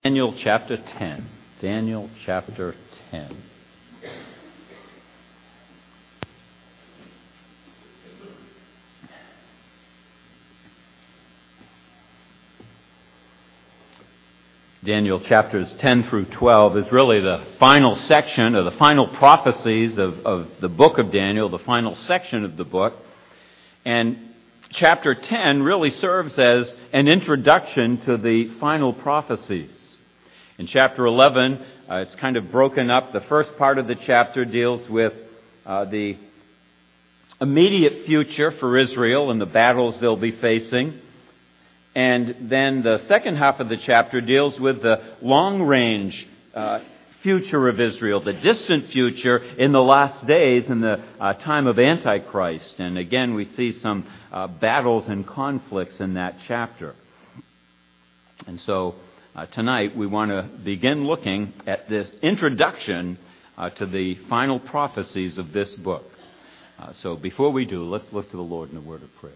Daniel chapter 10. Daniel chapter 10. Daniel chapters 10 through 12 is really the final section, or the final prophecies of the book of Daniel, the final section of the book. And chapter 10 really serves as an introduction to the final prophecies. In chapter 11, it's kind of broken up. The first part of the chapter deals with the immediate future for Israel and the battles they'll be facing. And then the second half of the chapter deals with the long-range future of Israel, the distant future in the last days, in the time of Antichrist. And again, we see some battles and conflicts in that chapter. And so tonight we want to begin looking at this introduction to the final prophecies of this book. So before we do, let's look to the Lord in a word of prayer.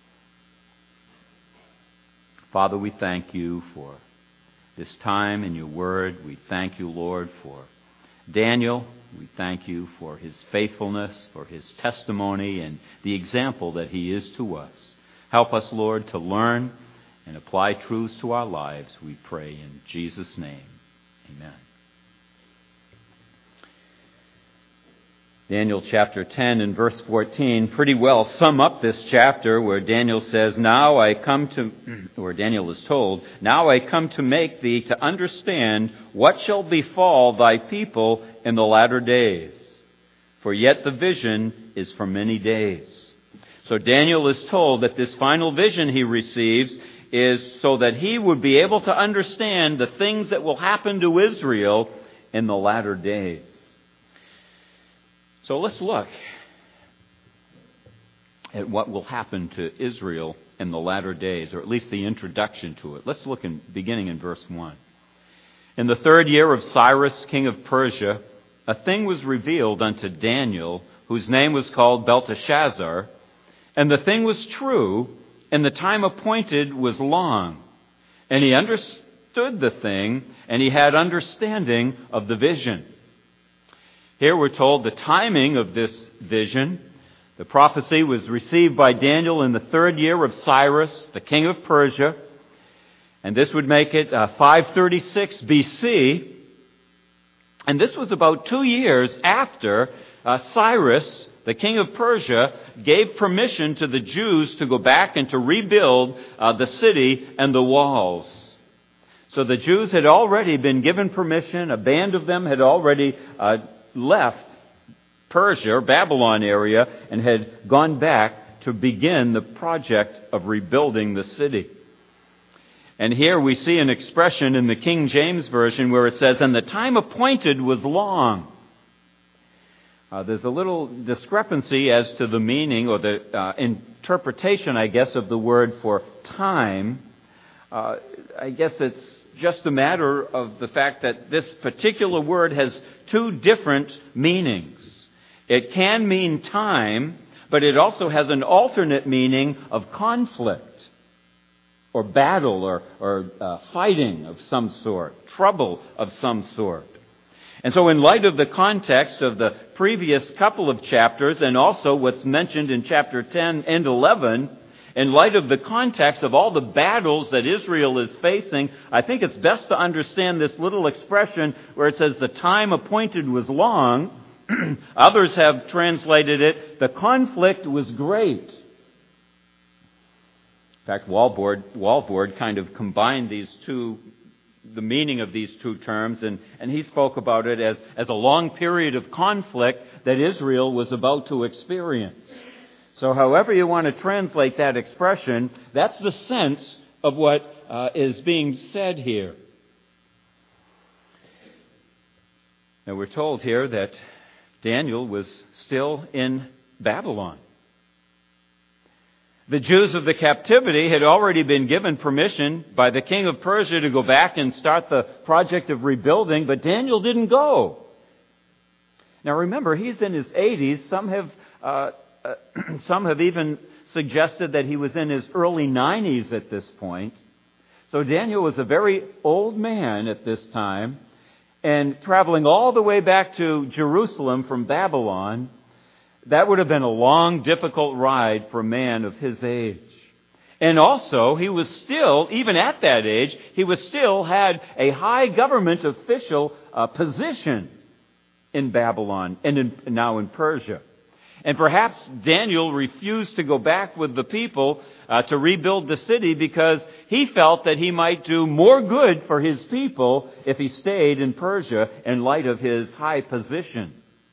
Father, we thank you for this time in your word. We thank you, Lord, for Daniel. We thank you for his faithfulness, for his testimony, and the example that he is to us. Help us, Lord, to learn and apply truths to our lives, we pray in Jesus' name. Amen. Daniel chapter 10 and verse 14 pretty well sum up this chapter where Daniel says, Daniel is told, "Now I come to make thee to understand what shall befall thy people in the latter days. For yet the vision is for many days." So Daniel is told that this final vision he receives is so that he would be able to understand the things that will happen to Israel in the latter days. So let's look at what will happen to Israel in the latter days, or at least the introduction to it. Let's look beginning in verse 1. "In the 3rd year of Cyrus, king of Persia, a thing was revealed unto Daniel, whose name was called Belteshazzar, and the thing was true, and the time appointed was long. And he understood the thing, and he had understanding of the vision." Here we're told the timing of this vision. The prophecy was received by Daniel in the 3rd year of Cyrus, the king of Persia. And this would make it 536 BC. And this was about 2 years after Cyrus, the king of Persia, gave permission to the Jews to go back and to rebuild the city and the walls. So the Jews had already been given permission. A band of them had already left Persia, Babylon area, and had gone back to begin the project of rebuilding the city. And here we see an expression in the King James Version where it says, "And the time appointed was long." There's a little discrepancy as to the meaning or the interpretation, I guess, of the word for time. I guess it's just a matter of the fact that this particular word has 2 different meanings. It can mean time, but it also has an alternate meaning of conflict or battle or fighting of some sort, trouble of some sort. And so in light of the context of the previous couple of chapters and also what's mentioned in chapter 10 and 11, in light of the context of all the battles that Israel is facing, I think it's best to understand this little expression where it says the time appointed was long. Others have translated it, the conflict was great. In fact, Walvoord kind of combined the meaning of these 2 terms, and he spoke about it as a long period of conflict that Israel was about to experience. So however you want to translate that expression, that's the sense of what is being said here. Now we're told here that Daniel was still in Babylon. The Jews of the captivity had already been given permission by the king of Persia to go back and start the project of rebuilding, but Daniel didn't go. Now remember, he's in his 80s. Some have even suggested that he was in his early 90s at this point. So Daniel was a very old man at this time, and traveling all the way back to Jerusalem from Babylon, that would have been a long, difficult ride for a man of his age. And also, he was still, even at that age, had a high government official position in Babylon and now in Persia. And perhaps Daniel refused to go back with the people to rebuild the city because he felt that he might do more good for his people if he stayed in Persia in light of his high position.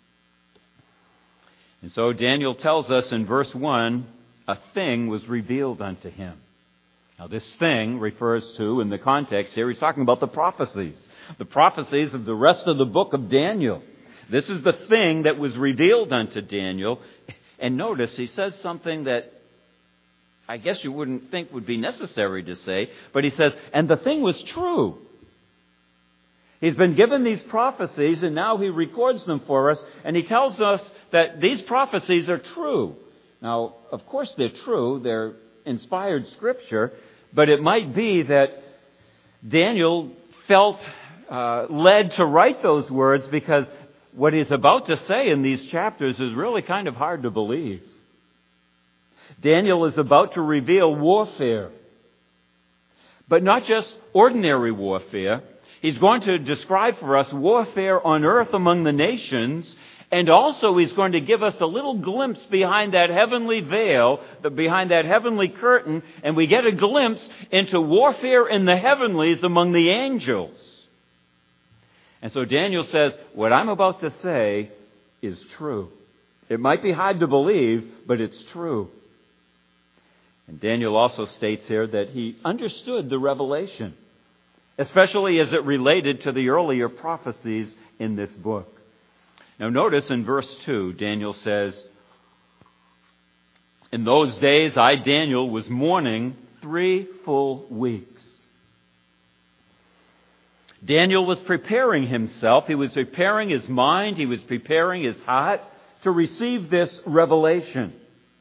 And so Daniel tells us in verse 1, a thing was revealed unto him. Now this thing refers to, in the context here, he's talking about the prophecies of the rest of the book of Daniel. This is the thing that was revealed unto Daniel. And notice, he says something that I guess you wouldn't think would be necessary to say, but he says, and the thing was true. He's been given these prophecies, and now he records them for us, and he tells us that these prophecies are true. Now, of course they're true. They're inspired Scripture, but it might be that Daniel felt led to write those words because what he's about to say in these chapters is really kind of hard to believe. Daniel is about to reveal warfare, but not just ordinary warfare. He's going to describe for us warfare on earth among the nations, and also he's going to give us a little glimpse behind that heavenly veil, behind that heavenly curtain, and we get a glimpse into warfare in the heavenlies among the angels. And so Daniel says, what I'm about to say is true. It might be hard to believe, but it's true. And Daniel also states here that he understood the revelation, especially as it related to the earlier prophecies in this book. Now notice in verse 2, Daniel says, in those days I, Daniel, was mourning 3 full weeks. Daniel was preparing himself. He was preparing his mind. He was preparing his heart to receive this revelation.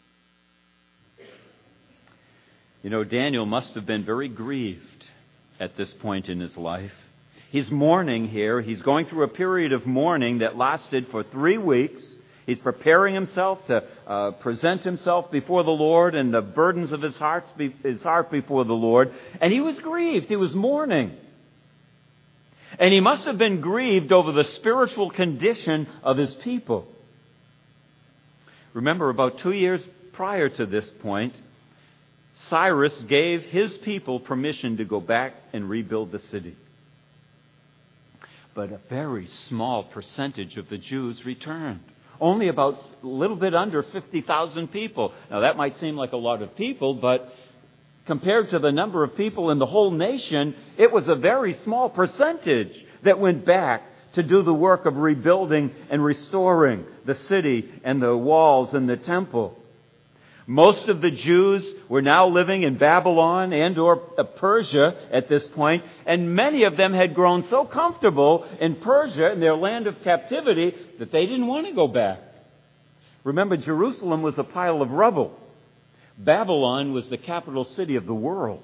You know, Daniel must have been very grieved at this point in his life. He's mourning here. He's going through a period of mourning that lasted for 3 weeks. He's preparing himself to present himself before the Lord and the burdens of his heart before the Lord. And he was grieved. He was mourning. And he must have been grieved over the spiritual condition of his people. Remember, about 2 years prior to this point, Cyrus gave his people permission to go back and rebuild the city. But a very small percentage of the Jews returned. Only about a little bit under 50,000 people. Now that might seem like a lot of people, but compared to the number of people in the whole nation, it was a very small percentage that went back to do the work of rebuilding and restoring the city and the walls and the temple. Most of the Jews were now living in Babylon and or Persia at this point, and many of them had grown so comfortable in Persia, in their land of captivity, that they didn't want to go back. Remember, Jerusalem was a pile of rubble. Babylon was the capital city of the world.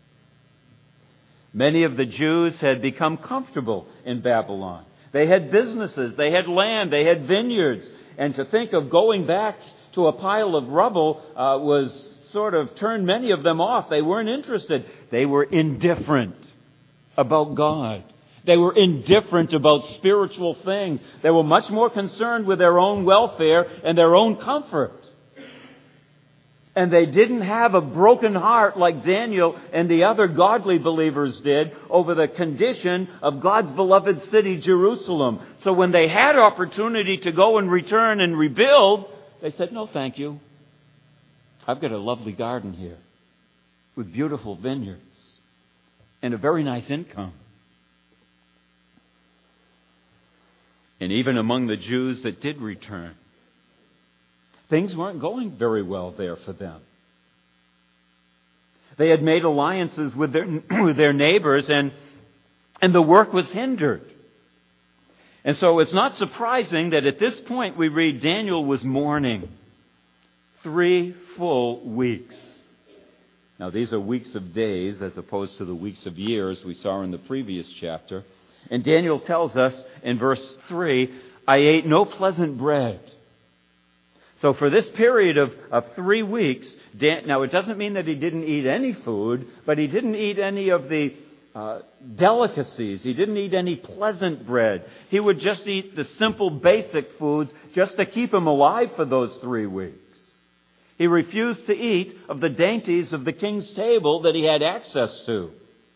Many of the Jews had become comfortable in Babylon. They had businesses, they had land, they had vineyards, and to think of going back to a pile of rubble was sort of turned many of them off. They weren't interested. They were indifferent about God. They were indifferent about spiritual things. They were much more concerned with their own welfare and their own comfort. And they didn't have a broken heart like Daniel and the other godly believers did over the condition of God's beloved city, Jerusalem. So when they had opportunity to go and return and rebuild, they said, no, thank you. I've got a lovely garden here with beautiful vineyards and a very nice income. And even among the Jews that did return, things weren't going very well there for them. They had made alliances with their neighbors, and the work was hindered. And so it's not surprising that at this point we read Daniel was mourning 3 full weeks. Now, these are weeks of days as opposed to the weeks of years we saw in the previous chapter. And Daniel tells us in verse 3, I ate no pleasant bread. So for this period of 3 weeks, now it doesn't mean that he didn't eat any food, but he didn't eat any of the delicacies. He didn't eat any pleasant bread. He would just eat the simple basic foods just to keep him alive for those 3 weeks. He refused to eat of the dainties of the king's table that he had access to.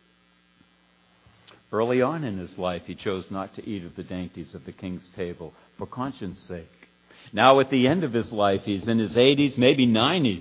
Early on in his life, he chose not to eat of the dainties of the king's table for conscience sake. Now at the end of his life, he's in his 80s, maybe 90s.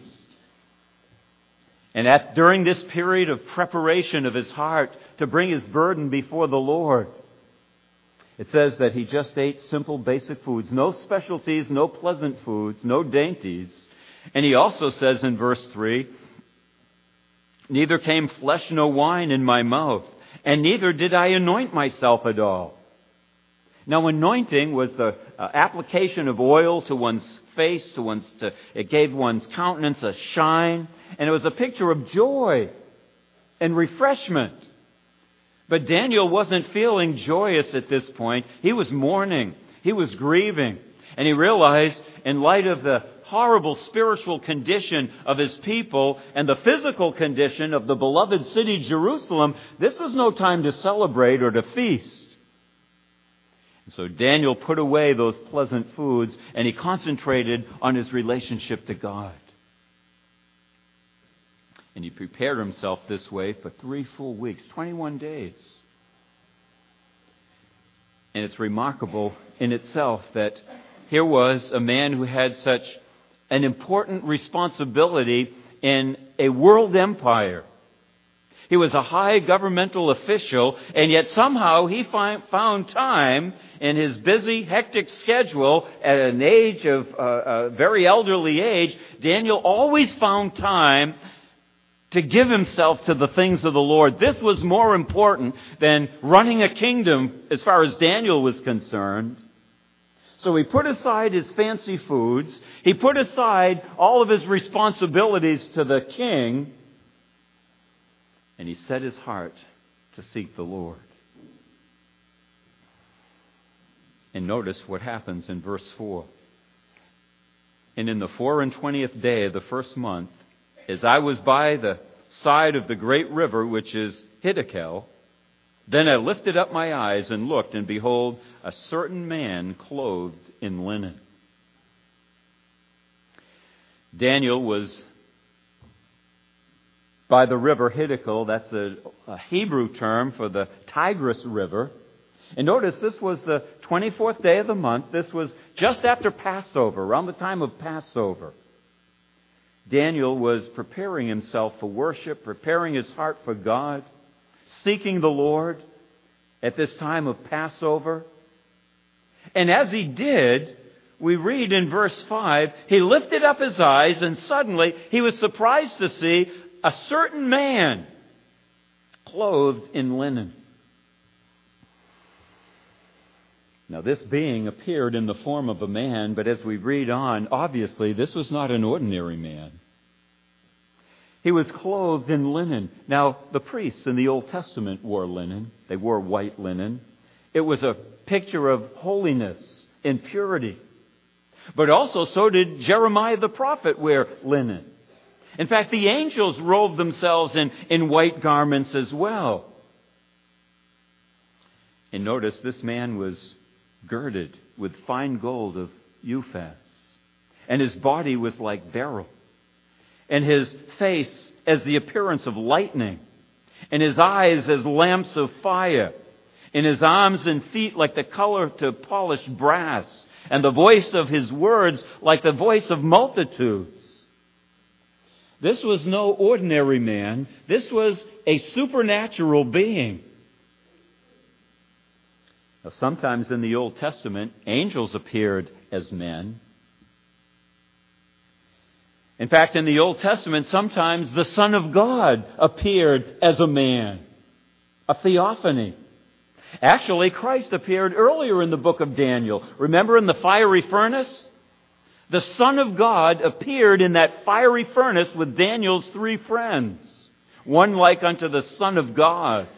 And during this period of preparation of his heart to bring his burden before the Lord, it says that he just ate simple basic foods, no specialties, no pleasant foods, no dainties. And he also says in verse 3, neither came flesh nor wine in my mouth, and neither did I anoint myself at all. Now, anointing was the application of oil to one's face, it gave one's countenance a shine, and it was a picture of joy and refreshment. But Daniel wasn't feeling joyous at this point. He was mourning. He was grieving. And he realized, in light of the horrible spiritual condition of his people and the physical condition of the beloved city Jerusalem, this was no time to celebrate or to feast. And so Daniel put away those pleasant foods and he concentrated on his relationship to God. And he prepared himself this way for 3 full weeks, 21 days. And it's remarkable in itself that here was a man who had such an important responsibility in a world empire. He was a high governmental official, and yet somehow he found time in his busy, hectic schedule at an age of a very elderly age. Daniel always found time to give himself to the things of the Lord. This was more important than running a kingdom as far as Daniel was concerned. So he put aside his fancy foods. He put aside all of his responsibilities to the king. And he set his heart to seek the Lord. And notice what happens in verse 4. And in the 24th day of the first month, as I was by the side of the great river, which is Hiddekel, then I lifted up my eyes and looked, and behold, a certain man clothed in linen. Daniel was by the river Hiddekel. That's a Hebrew term for the Tigris River. And notice this was the 24th day of the month. This was just after Passover, around the time of Passover. Daniel was preparing himself for worship, preparing his heart for God, seeking the Lord at this time of Passover. And as he did, we read in verse 5, he lifted up his eyes and suddenly he was surprised to see a certain man clothed in linen. Now this being appeared in the form of a man, but as we read on, obviously this was not an ordinary man. He was clothed in linen. Now, the priests in the Old Testament wore linen. They wore white linen. It was a picture of holiness and purity. But also, so did Jeremiah the prophet wear linen. In fact, the angels robed themselves in white garments as well. And notice this man was girded with fine gold of Uphaz. And his body was like beryl. And his face as the appearance of lightning, and his eyes as lamps of fire, and his arms and feet like the color to polished brass, and the voice of his words like the voice of multitudes. This was no ordinary man. This was a supernatural being. Now, sometimes in the Old Testament, angels appeared as men. In fact, in the Old Testament, sometimes the Son of God appeared as a man, a theophany. Actually, Christ appeared earlier in the book of Daniel. Remember in the fiery furnace? The Son of God appeared in that fiery furnace with Daniel's 3 friends, one like unto the Son of God.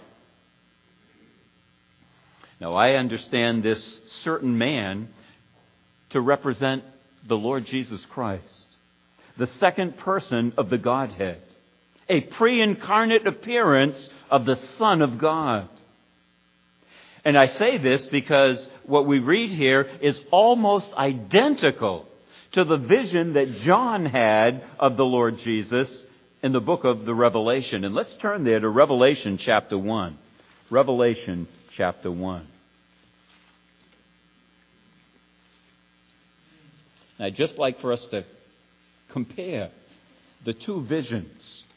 Now, I understand this certain man to represent the Lord Jesus Christ, the second person of the Godhead, a pre-incarnate appearance of the Son of God. And I say this because what we read here is almost identical to the vision that John had of the Lord Jesus in the book of the Revelation. And let's turn there to Revelation chapter 1. Revelation chapter 1. I'd just like for us to compare the two visions.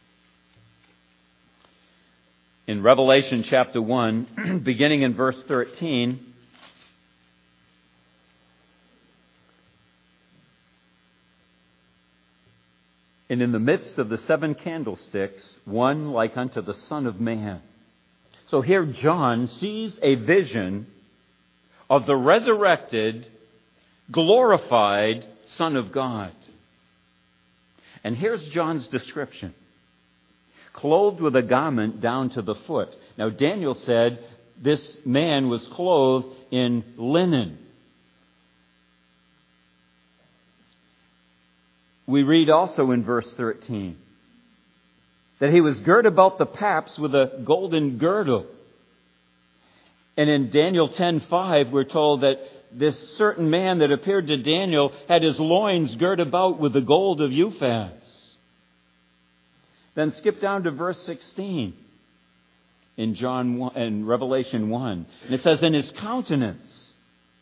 In Revelation chapter 1, beginning in verse 13, and in the midst of the 7 candlesticks, one like unto the Son of Man. So here John sees a vision of the resurrected, glorified Son of God. And here's John's description. Clothed with a garment down to the foot. Now Daniel said this man was clothed in linen. We read also in verse 13 that he was girt about the paps with a golden girdle. And in Daniel 10:5 we're told that this certain man that appeared to Daniel had his loins girt about with the gold of Uphaz. Then skip down to verse 16 in Revelation 1. And it says, "In his countenance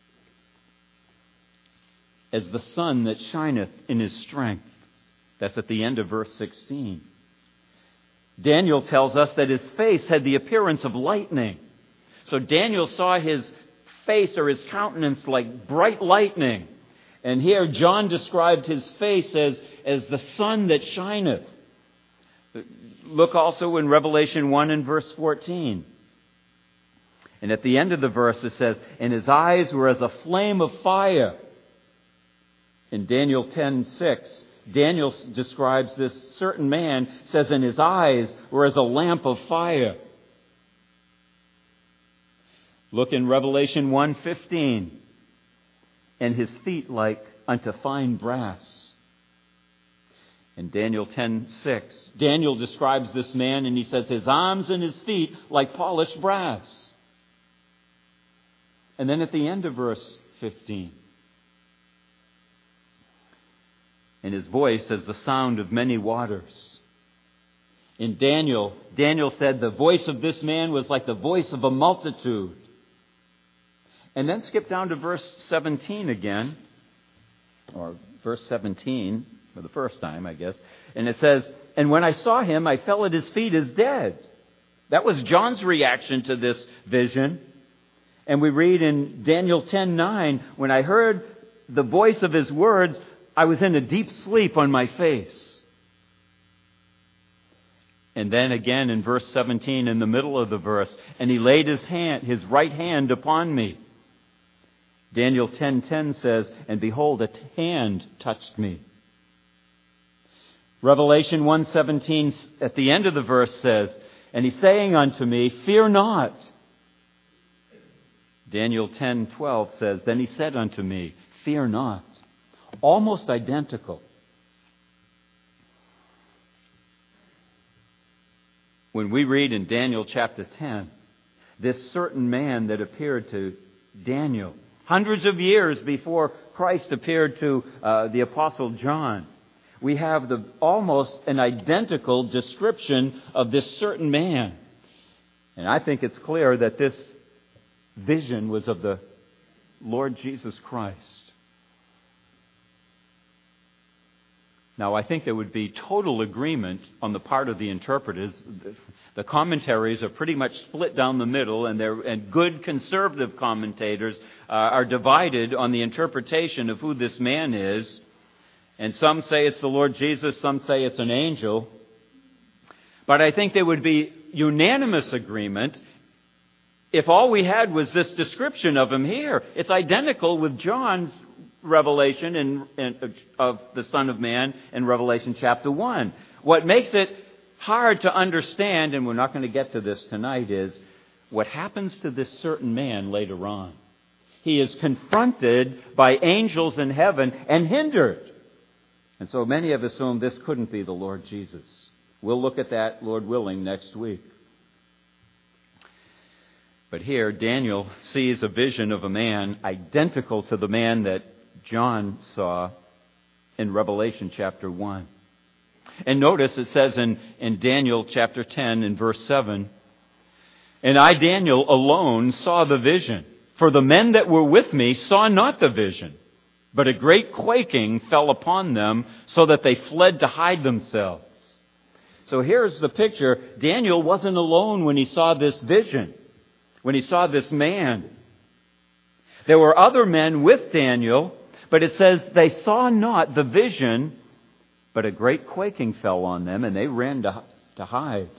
as the sun that shineth in his strength." That's at the end of verse 16. Daniel tells us that his face had the appearance of lightning. So Daniel saw his face or his countenance like bright lightning. And here John described his face as the sun that shineth. Look also in Revelation 1 and verse 14. And at the end of the verse it says, "And his eyes were as a flame of fire." In Daniel 10:6, Daniel describes this certain man, says, "And his eyes were as a lamp of fire." Look in Revelation 1:15. "And his feet like unto fine brass." In Daniel 10:6, Daniel describes this man and he says, "His arms and his feet like polished brass." And then at the end of verse 15, "And his voice as the sound of many waters." In Daniel said the voice of this man was like the voice of a multitude. And then skip down to verse 17 again, or verse 17 for the first time, I guess. And it says, "And when I saw him, I fell at his feet as dead." That was John's reaction to this vision. And we read in Daniel 10:9, "When I heard the voice of his words, I was in a deep sleep on my face." And then again in verse 17, in the middle of the verse, "And he laid his right hand upon me." Daniel 10:10 says, "And behold, a hand touched me." Revelation 1:17 at the end of the verse says, "And he's saying unto me, Fear not." Daniel 10:12 says, "Then he said unto me, Fear not." Almost identical. When we read in Daniel chapter 10, this certain man that appeared to Daniel hundreds of years before Christ appeared to the Apostle John, we have almost an identical description of this certain man. And I think it's clear that this vision was of the Lord Jesus Christ. Now, I think there would be total agreement on the part of the interpreters. The commentaries are pretty much split down the middle, and good conservative commentators are divided on the interpretation of who this man is. And some say it's the Lord Jesus, some say it's an angel. But I think there would be unanimous agreement if all we had was this description of him here. It's identical with John's revelation of the Son of Man in Revelation chapter 1. What makes it hard to understand, and we're not going to get to this tonight, is what happens to this certain man later on. He is confronted by angels in heaven and hindered. And so many have assumed this couldn't be the Lord Jesus. We'll look at that, Lord willing, next week. But here, Daniel sees a vision of a man identical to the man that John saw in Revelation chapter 1. And notice it says in Daniel chapter 10 in verse 7, "And I, Daniel, alone saw the vision. For the men that were with me saw not the vision, but a great quaking fell upon them, so that they fled to hide themselves." So here's the picture. Daniel wasn't alone when he saw this vision, when he saw this man. There were other men with Daniel, but it says they saw not the vision, but a great quaking fell on them, and they ran to hide.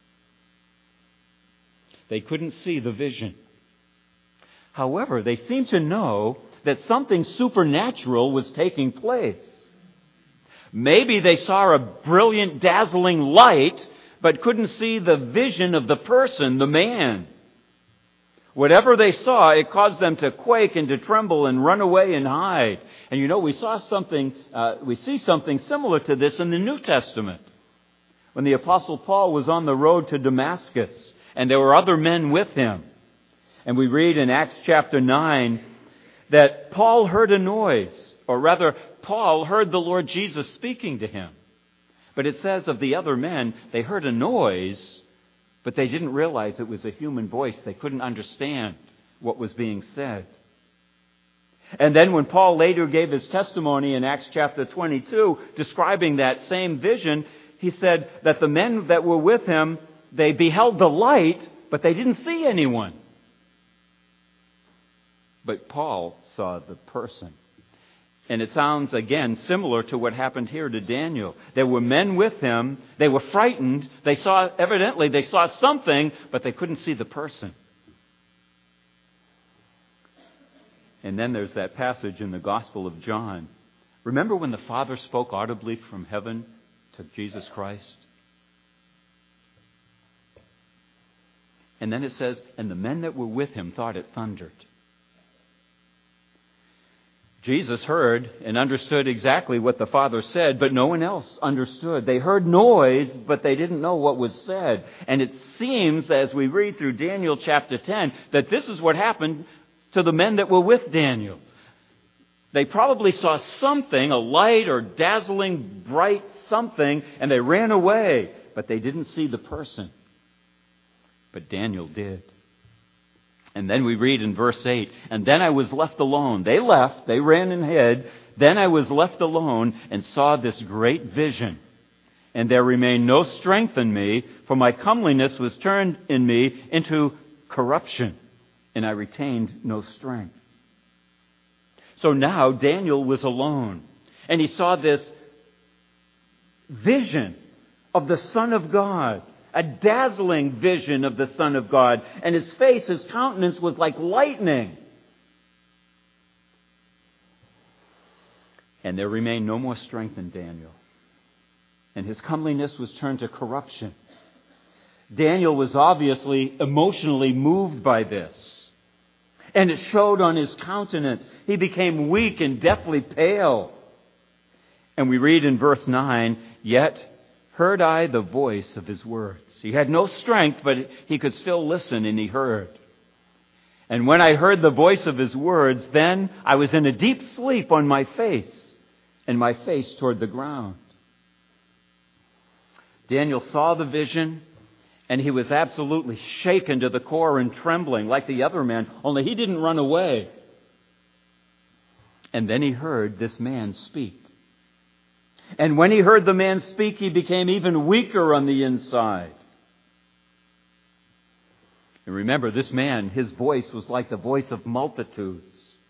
They couldn't see the vision. However, they seemed to know that something supernatural was taking place. Maybe they saw a brilliant, dazzling light, but couldn't see the vision of the person, the man. Whatever they saw, it caused them to quake and to tremble and run away and hide. And you know, we see something similar to this in the New Testament. When the Apostle Paul was on the road to Damascus, and there were other men with him. And we read in Acts chapter 9 that Paul heard a noise, or rather, Paul heard the Lord Jesus speaking to him. But it says of the other men, they heard a noise, but they didn't realize it was a human voice. They couldn't understand what was being said. And then when Paul later gave his testimony in Acts chapter 22, describing that same vision, he said that the men that were with him, they beheld the light, but they didn't see anyone. But Paul saw the person. And it sounds, again, similar to what happened here to Daniel. There were men with him. They were frightened. They saw something, but they couldn't see the person. And then there's that passage in the Gospel of John. Remember when the Father spoke audibly from heaven to Jesus Christ? And then it says, and the men that were with him thought it thundered. Jesus heard and understood exactly what the Father said, but no one else understood. They heard noise, but they didn't know what was said. And it seems, as we read through Daniel chapter 10, that this is what happened to the men that were with Daniel. They probably saw something, a light or dazzling bright something, and they ran away, but they didn't see the person. But Daniel did. And then we read in verse 8, and then I was left alone. They left, they ran and hid. Then I was left alone and saw this great vision. And there remained no strength in me, for my comeliness was turned in me into corruption, and I retained no strength. So now Daniel was alone, and he saw this vision of the Son of God. A dazzling vision of the Son of God. And his face, his countenance was like lightning. And there remained no more strength in Daniel. And his comeliness was turned to corruption. Daniel was obviously emotionally moved by this. And it showed on his countenance. He became weak and deathly pale. And we read in verse 9, yet heard I the voice of his words. He had no strength, but he could still listen, and he heard. And when I heard the voice of his words, then I was in a deep sleep on my face, and my face toward the ground. Daniel saw the vision, and he was absolutely shaken to the core and trembling like the other man, only he didn't run away. And then he heard this man speak. And when he heard the man speak, he became even weaker on the inside. And remember, this man, his voice was like the voice of multitudes.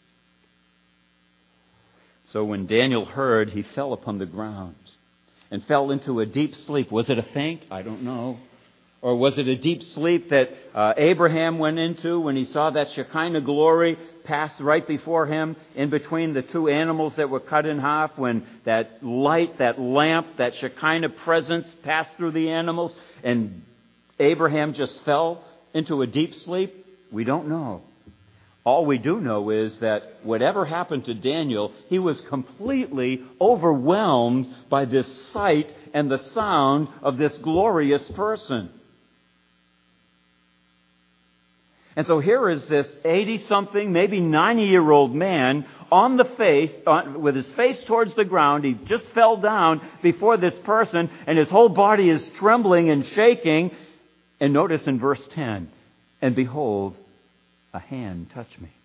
So when Daniel heard, he fell upon the ground and fell into a deep sleep. Was it a faint? I don't know. Or was it a deep sleep that Abraham went into when he saw that Shekinah glory pass right before him in between the two animals that were cut in half, when that light, that lamp, that Shekinah presence passed through the animals and Abraham just fell into a deep sleep? We don't know. All we do know is that whatever happened to Daniel, he was completely overwhelmed by this sight and the sound of this glorious person. And so here is this 80-something, maybe 90-year-old man on the face, with his face towards the ground. He just fell down before this person, and his whole body is trembling and shaking. And notice in verse 10, and behold, a hand touched me,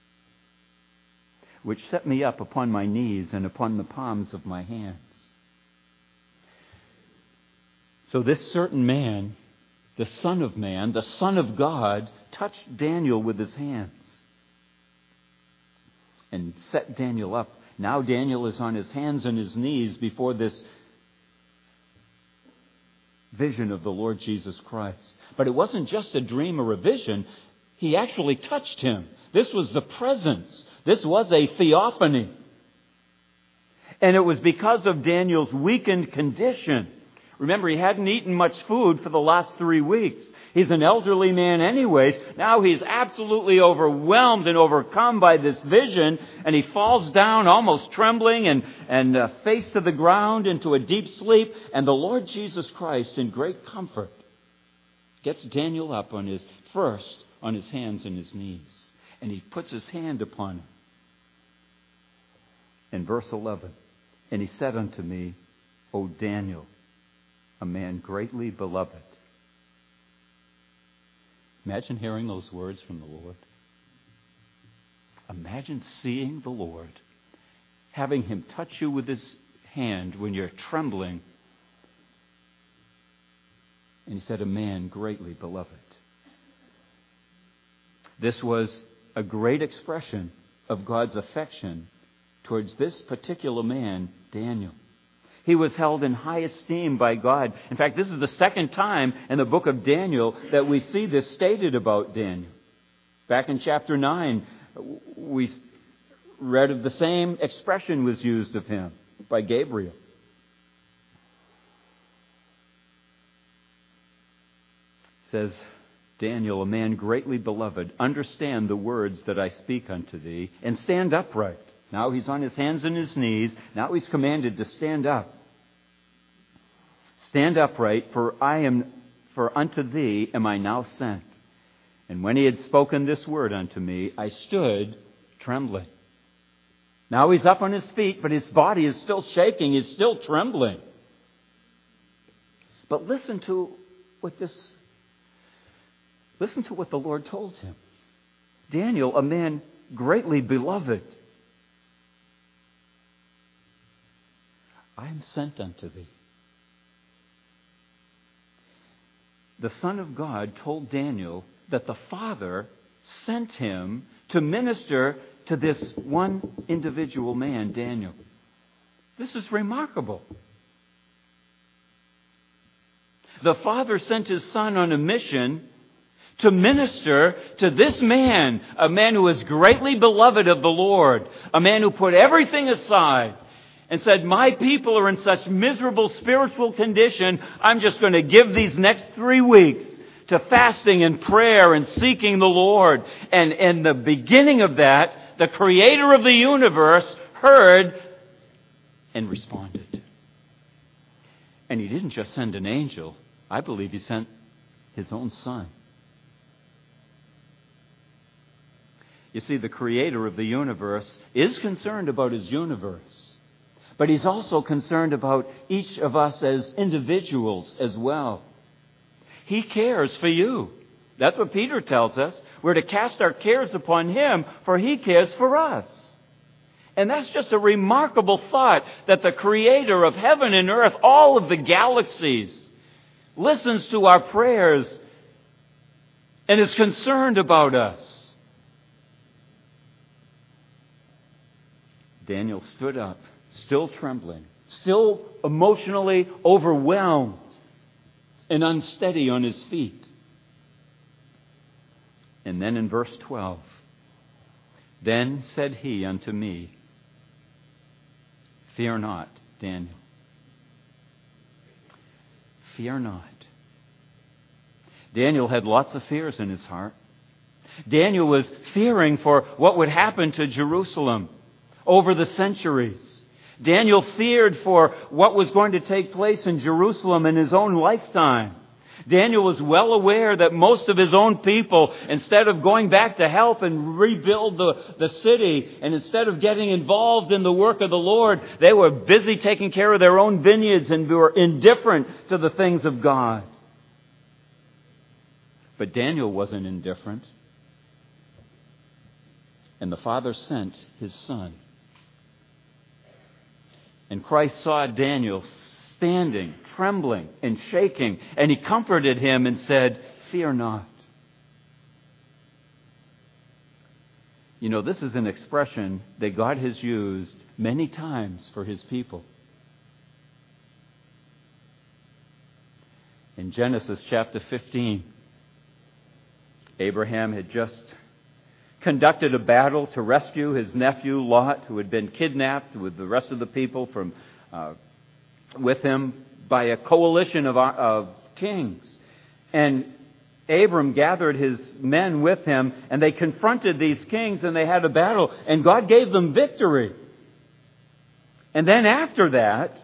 which set me up upon my knees and upon the palms of my hands. So this certain man, the Son of Man, the Son of God, touched Daniel with his hands and set Daniel up. Now Daniel is on his hands and his knees before this vision of the Lord Jesus Christ. But it wasn't just a dream or a vision. He actually touched him. This was the presence. This was a theophany. And it was because of Daniel's weakened condition. Remember, he hadn't eaten much food for the last 3 weeks. He's an elderly man anyways. Now he's absolutely overwhelmed and overcome by this vision, and he falls down almost trembling and face to the ground into a deep sleep. And the Lord Jesus Christ, in great comfort, gets Daniel up on his hands and his knees, and he puts his hand upon him. In verse 11, and he said unto me, O Daniel, a man greatly beloved. Imagine hearing those words from the Lord. Imagine seeing the Lord, having Him touch you with His hand when you're trembling. And He said, a man greatly beloved. This was a great expression of God's affection towards this particular man, Daniel. He was held in high esteem by God. In fact, this is the second time in the book of Daniel that we see this stated about Daniel. Back in chapter 9, we read of the same expression was used of him by Gabriel. It says, Daniel, a man greatly beloved, understand the words that I speak unto thee, and stand upright. Now he's on his hands and his knees. Now he's commanded to stand up. Stand upright, for unto thee am I now sent. And when he had spoken this word unto me, I stood trembling. Now he's up on his feet, but his body is still shaking. He's still trembling. But listen to what the Lord told him. Daniel, a man greatly beloved, I am sent unto thee. The Son of God told Daniel that the Father sent him to minister to this one individual man, Daniel. This is remarkable. The Father sent His Son on a mission to minister to this man, a man who was greatly beloved of the Lord, a man who put everything aside and said, my people are in such miserable spiritual condition, I'm just going to give these next 3 weeks to fasting and prayer and seeking the Lord. And in the beginning of that, the Creator of the universe heard and responded. And He didn't just send an angel. I believe He sent His own Son. You see, the Creator of the universe is concerned about His universe. But He's also concerned about each of us as individuals as well. He cares for you. That's what Peter tells us. We're to cast our cares upon Him, for He cares for us. And that's just a remarkable thought, that the Creator of heaven and earth, all of the galaxies, listens to our prayers and is concerned about us. Daniel stood up, still trembling, still emotionally overwhelmed. and unsteady on his feet. And then in verse 12, then said he unto me, fear not, Daniel. Fear not. Daniel had lots of fears in his heart. Daniel was fearing for what would happen to Jerusalem over the centuries. Daniel feared for what was going to take place in Jerusalem in his own lifetime. Daniel was well aware that most of his own people, instead of going back to help and rebuild the city, and instead of getting involved in the work of the Lord, they were busy taking care of their own vineyards and were indifferent to the things of God. But Daniel wasn't indifferent. And the Father sent His Son. And Christ saw Daniel standing, trembling, and shaking, and He comforted him and said, fear not. You know, this is an expression that God has used many times for His people. In Genesis chapter 15, Abraham had just conducted a battle to rescue his nephew Lot, who had been kidnapped with the rest of the people with him by a coalition of kings. And Abram gathered his men with him, and they confronted these kings, and they had a battle, and God gave them victory. And then after that,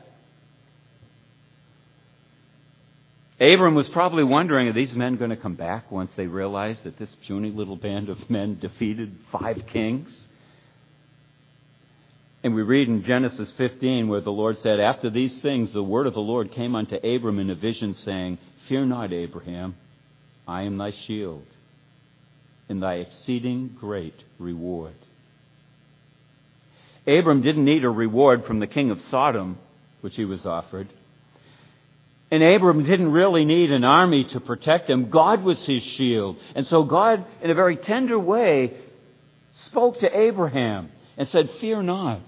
Abram was probably wondering, are these men going to come back once they realized that this puny little band of men defeated 5 kings? And we read in Genesis 15 where the Lord said, after these things the word of the Lord came unto Abram in a vision, saying, fear not, Abraham, I am thy shield, and thy exceeding great reward. Abram didn't need a reward from the king of Sodom, which he was offered. And Abram didn't really need an army to protect him. God was his shield. And so God, in a very tender way, spoke to Abraham and said, fear not.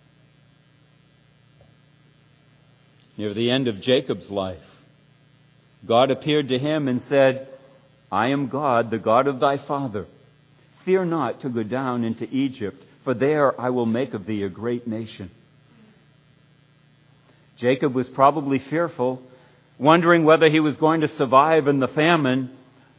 Near the end of Jacob's life, God appeared to him and said, I am God, the God of thy father. Fear not to go down into Egypt, for there I will make of thee a great nation. Jacob was probably fearful, wondering whether he was going to survive in the famine.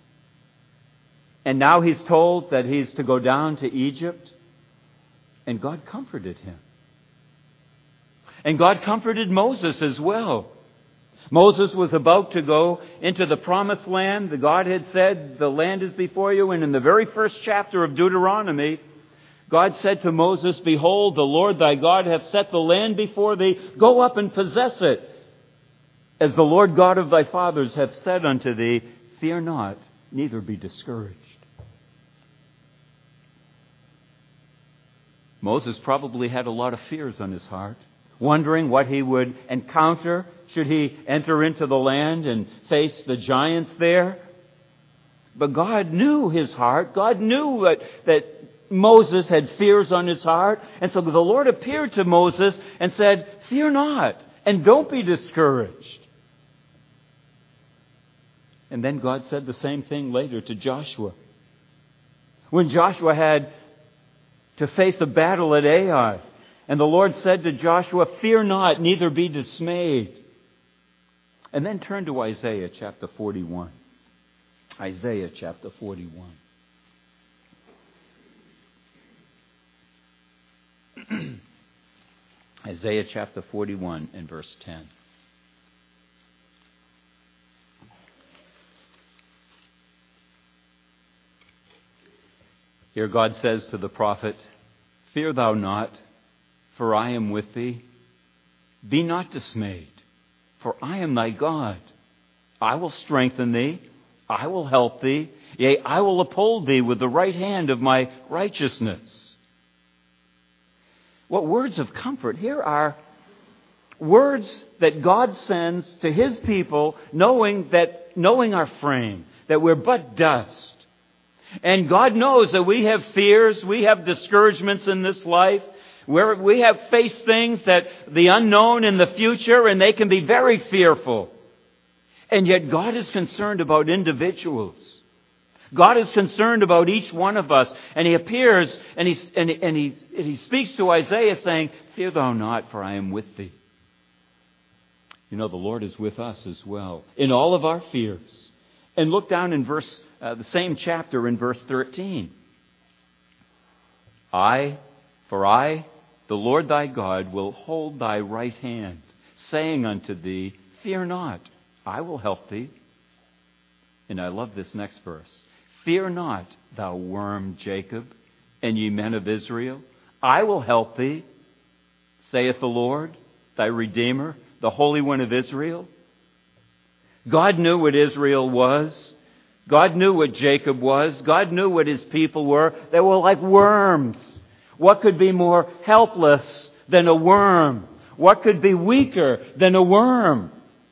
And now he's told that he's to go down to Egypt. And God comforted him. And God comforted Moses as well. Moses was about to go into the promised land. The God had said, the land is before you. And in the very first chapter of Deuteronomy, God said to Moses, behold, the Lord thy God hath set the land before thee. Go up and possess it. As the Lord God of thy fathers hath said unto thee, fear not, neither be discouraged. Moses probably had a lot of fears on his heart, wondering what he would encounter should he enter into the land and face the giants there. But God knew his heart. God knew that Moses had fears on his heart. And so the Lord appeared to Moses and said, fear not, and don't be discouraged. And then God said the same thing later to Joshua. When Joshua had to face a battle at Ai, and the Lord said to Joshua, fear not, neither be dismayed. And then turn to Isaiah chapter 41. Isaiah chapter 41. Isaiah chapter 41 and verse 10. Here God says to the prophet, fear thou not, for I am with thee. Be not dismayed, for I am thy God. I will strengthen thee. I will help thee. Yea, I will uphold thee with the right hand of my righteousness. What words of comfort. Here are words that God sends to His people, knowing our frame, that we're but dust. And God knows that we have fears, we have discouragements in this life, where we have faced things that the unknown in the future, and they can be very fearful. And yet God is concerned about individuals. God is concerned about each one of us. And He appears and He speaks to Isaiah saying, "Fear thou not, for I am with thee." You know, the Lord is with us as well in all of our fears. And look down in the same chapter in verse 13. I, the Lord thy God, will hold thy right hand, saying unto thee, Fear not, I will help thee. And I love this next verse. Fear not, thou worm Jacob, and ye men of Israel. I will help thee, saith the Lord, thy Redeemer, the Holy One of Israel. God knew what Israel was. God knew what Jacob was. God knew what His people were. They were like worms. What could be more helpless than a worm? What could be weaker than a worm?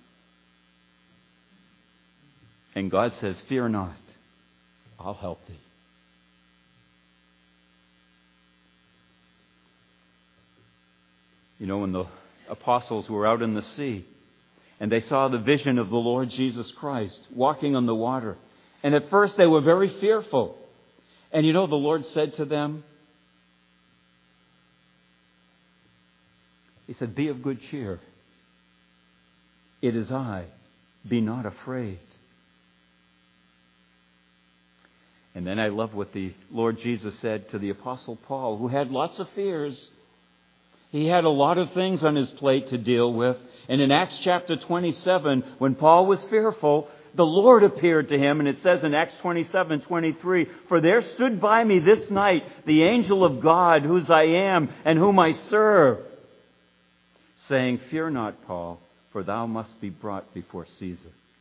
And God says, Fear not, I'll help thee. You know, when the apostles were out in the sea and they saw the vision of the Lord Jesus Christ walking on the water, and at first they were very fearful. And you know, the Lord said to them, He said, Be of good cheer. It is I. Be not afraid. And then I love what the Lord Jesus said to the Apostle Paul, who had lots of fears. He had a lot of things on his plate to deal with. And in Acts chapter 27, when Paul was fearful, the Lord appeared to him. And it says in Acts 27:23, For there stood by me this night the angel of God, whose I am and whom I serve, saying, Fear not, Paul, for thou must be brought before Caesar.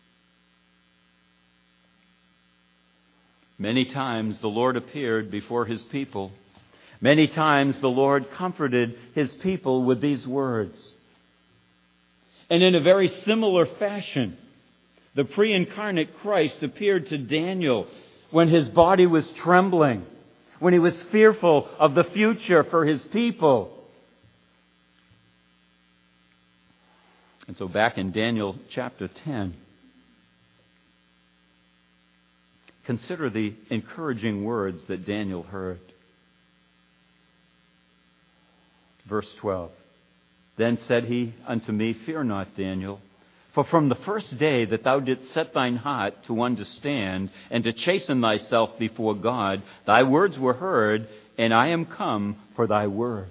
Many times the Lord appeared before His people. Many times the Lord comforted His people with these words. And in a very similar fashion, the pre-incarnate Christ appeared to Daniel when his body was trembling, when he was fearful of the future for his people. And so back in Daniel chapter 10, consider the encouraging words that Daniel heard. Verse 12. Then said he unto me, Fear not, Daniel, for from the first day that thou didst set thine heart to understand and to chasten thyself before God, thy words were heard, and I am come for thy words.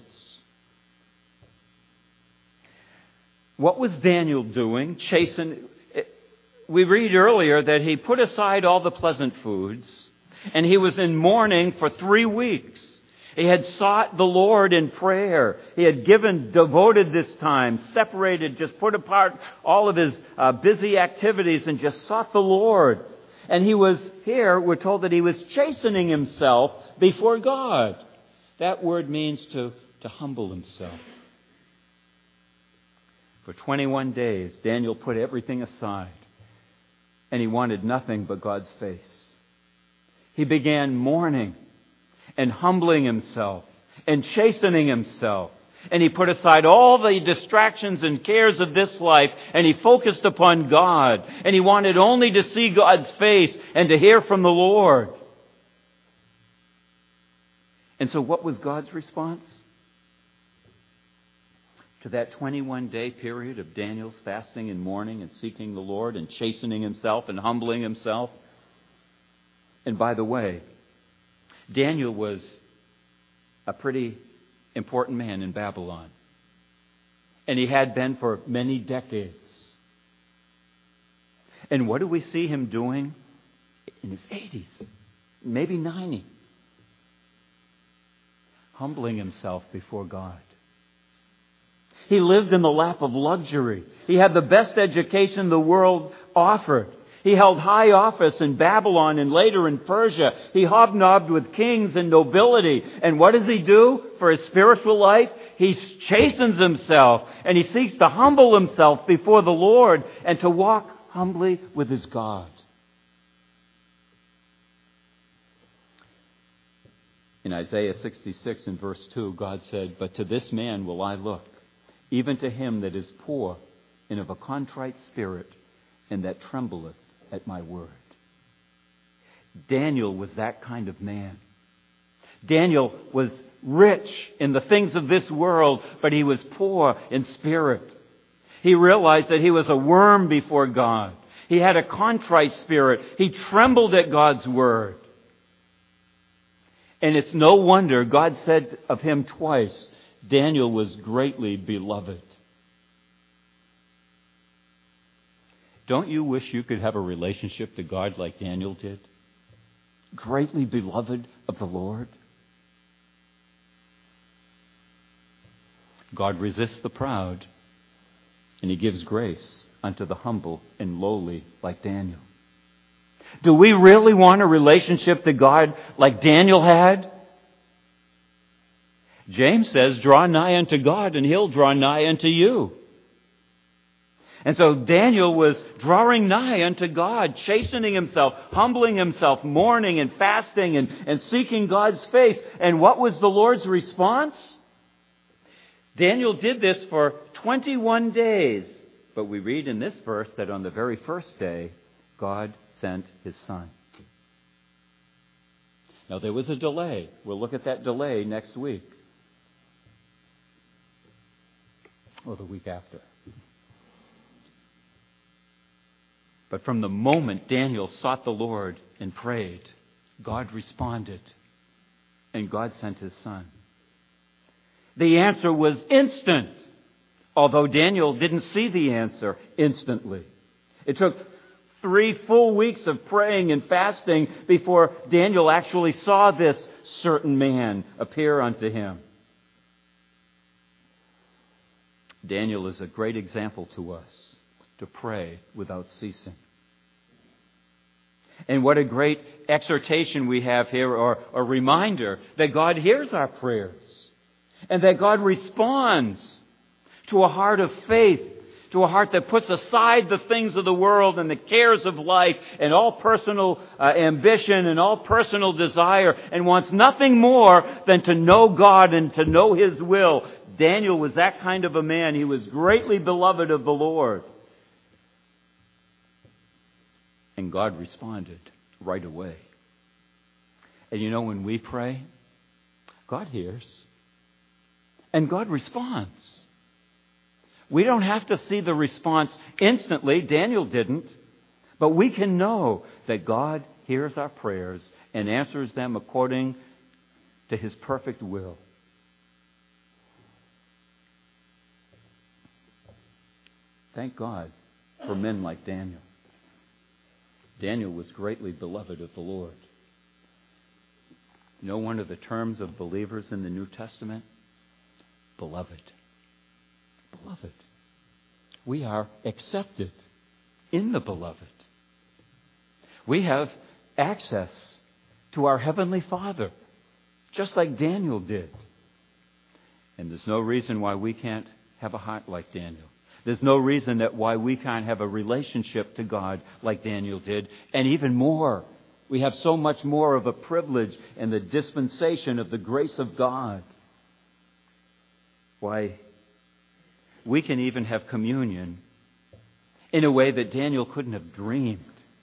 What was Daniel doing? We read earlier that he put aside all the pleasant foods, and he was in mourning for 3 weeks. He had sought the Lord in prayer. He had devoted this time, separated, just put apart all of his busy activities and just sought the Lord. And he was here, we're told that he was chastening himself before God. That word means to humble himself. For 21 days, Daniel put everything aside, and he wanted nothing but God's face. He began mourning and humbling himself and chastening himself. And he put aside all the distractions and cares of this life, and he focused upon God. And he wanted only to see God's face and to hear from the Lord. And so what was God's response to that 21-day period of Daniel's fasting and mourning and seeking the Lord and chastening himself and humbling himself? And by the way, Daniel was a pretty important man in Babylon. And he had been for many decades. And what do we see him doing in his 80s, maybe 90? Humbling himself before God. He lived in the lap of luxury. He had the best education the world offered. He held high office in Babylon and later in Persia. He hobnobbed with kings and nobility. And what does he do for his spiritual life? He chastens himself and he seeks to humble himself before the Lord and to walk humbly with his God. In Isaiah 66 and verse 2, God said, But to this man will I look, even to him that is poor and of a contrite spirit, and that trembleth at my word. Daniel was that kind of man. Daniel was rich in the things of this world, but he was poor in spirit. He realized that he was a worm before God. He had a contrite spirit. He trembled at God's word. And it's no wonder God said of him twice, Daniel was greatly beloved. Don't you wish you could have a relationship to God like Daniel did? Greatly beloved of the Lord. God resists the proud, and He gives grace unto the humble and lowly like Daniel. Do we really want a relationship to God like Daniel had? James says, draw nigh unto God and He'll draw nigh unto you. And so Daniel was drawing nigh unto God, chastening himself, humbling himself, mourning and fasting and seeking God's face. And what was the Lord's response? Daniel did this for 21 days. But we read in this verse that on the very first day, God sent His Son. Now there was a delay. We'll look at that delay next week. Or the week after. But from the moment Daniel sought the Lord and prayed, God responded. And God sent His Son. The answer was instant. Although Daniel didn't see the answer instantly. It took 3 full weeks of praying and fasting before Daniel actually saw this certain man appear unto him. Daniel is a great example to us to pray without ceasing. And what a great exhortation we have here, or a reminder that God hears our prayers and that God responds to a heart of faith, to a heart that puts aside the things of the world and the cares of life and all personal ambition and all personal desire and wants nothing more than to know God and to know His will. Daniel was that kind of a man. He was greatly beloved of the Lord. And God responded right away. And you know, when we pray, God hears. And God responds. We don't have to see the response instantly. Daniel didn't. But we can know that God hears our prayers and answers them according to His perfect will. Thank God for men like Daniel. Daniel was greatly beloved of the Lord. You know one of the terms of believers in the New Testament? Beloved. Beloved. We are accepted in the Beloved. We have access to our Heavenly Father, just like Daniel did. And there's no reason why we can't have a heart like Daniel. There's no reason that why we can't have a relationship to God like Daniel did. And even more, we have so much more of a privilege and the dispensation of the grace of God. Why, we can even have communion in a way that Daniel couldn't have dreamed.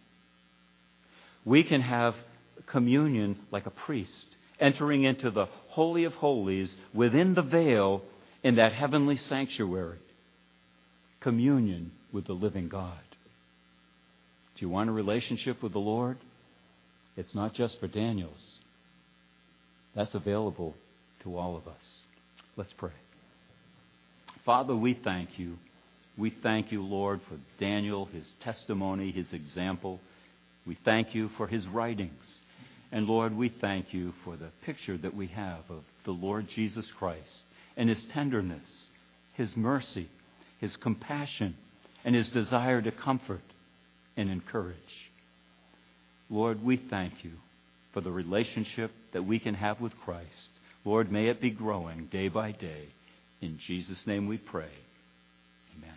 We can have communion like a priest, entering into the Holy of Holies within the veil in that heavenly sanctuary. Communion with the living God. Do you want a relationship with the Lord? It's not just for Daniel's. That's available to all of us. Let's pray. Father, we thank You. We thank You, Lord, for Daniel, his testimony, his example. We thank You for his writings. And Lord, we thank You for the picture that we have of the Lord Jesus Christ and His tenderness, His mercy, His compassion, and His desire to comfort and encourage. Lord, we thank You for the relationship that we can have with Christ. Lord, may it be growing day by day. In Jesus' name we pray. Amen.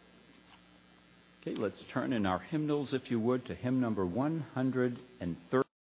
Okay, let's turn in our hymnals, if you would, to hymn number 130.